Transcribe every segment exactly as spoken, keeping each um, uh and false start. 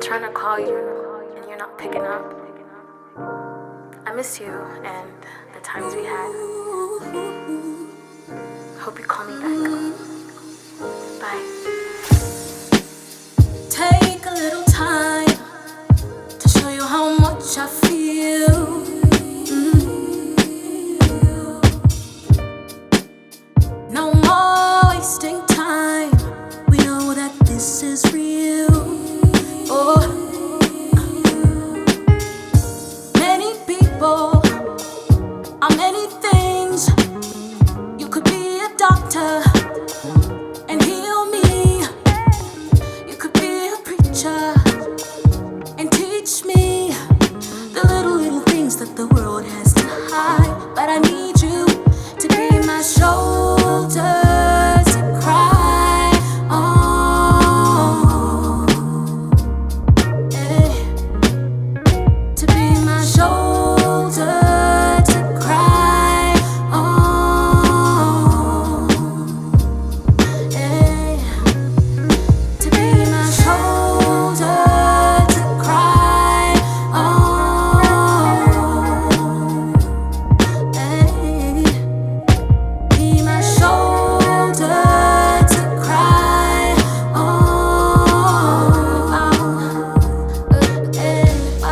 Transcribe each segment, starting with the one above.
trying to call you and you're not picking up. I miss you and the times we had. Hope you call me back. Bye. Take a little time to show you how much I feel. Mm. No more wasting time. We know that this is real. Oh, many people are many things. You could be a doctor and heal me. You could be a preacher and teach me the little, little things that the world has to hide. But I need you to be my shoulder to cry on. Yeah. To be my shoulder to cry on. Yeah. To be my shoulder to cry on. Yeah. Be my shoulder to cry on. Yeah.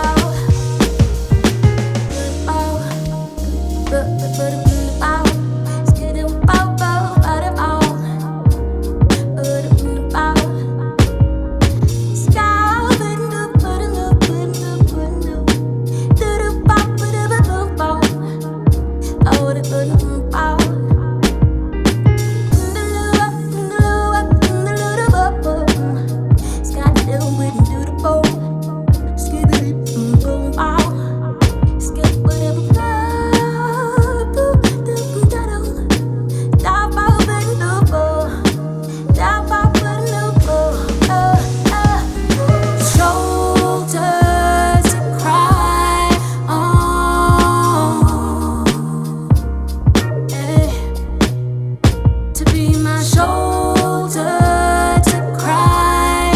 To be my shoulder to cry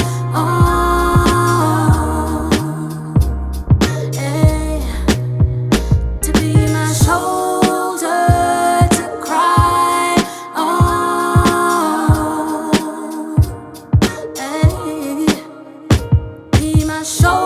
on. Yeah. To be my shoulder to cry on. Yeah. Be my shoulder.